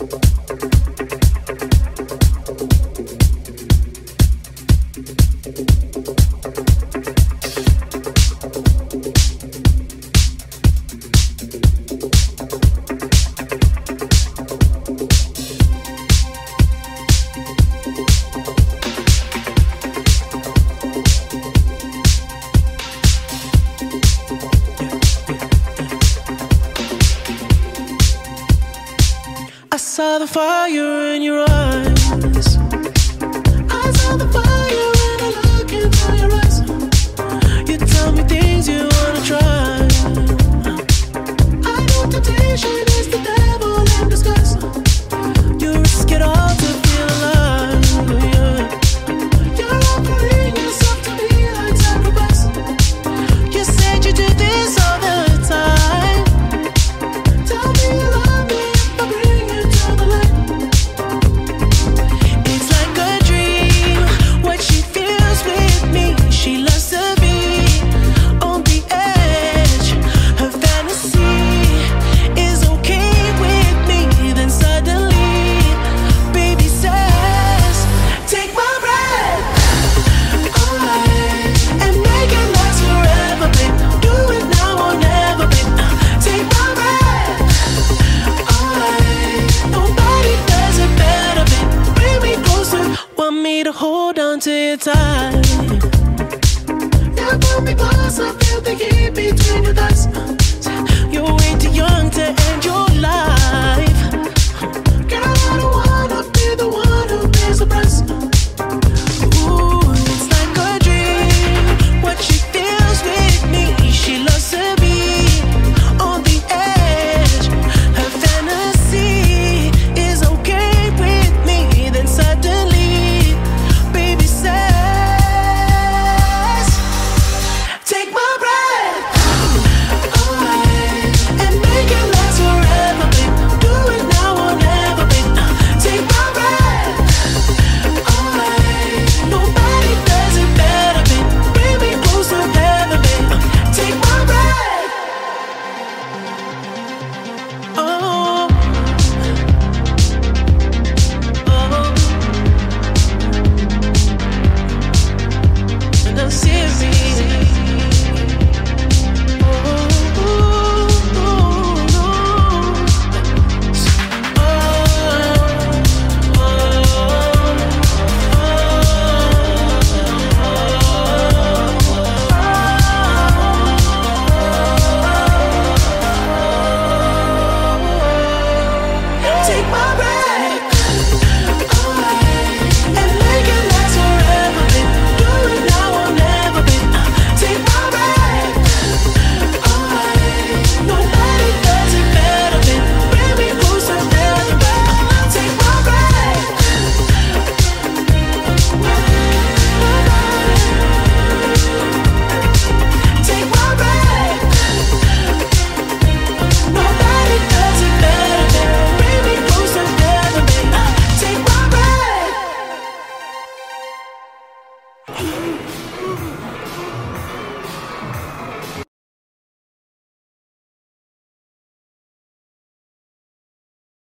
I saw the fire in your eyes. I saw the fire when I look into your eyes. You tell me things you wanna try. I know temptation is the devil in disguise. You risk it all to feel alive, yeah. You're offering yourself to be like sacrifice. You said you do this all the time. Tell me you love me if I bring you to the light. It's like a dream, what she feels with me. She loves to be on the edge. Her fantasy is okay with me. Then suddenly, baby says, take my breath away and make it last forever, babe. Do it now or never, babe. Take my breath away. Nobody does it better, babe. Bring me closer, want me to hold on to you tight.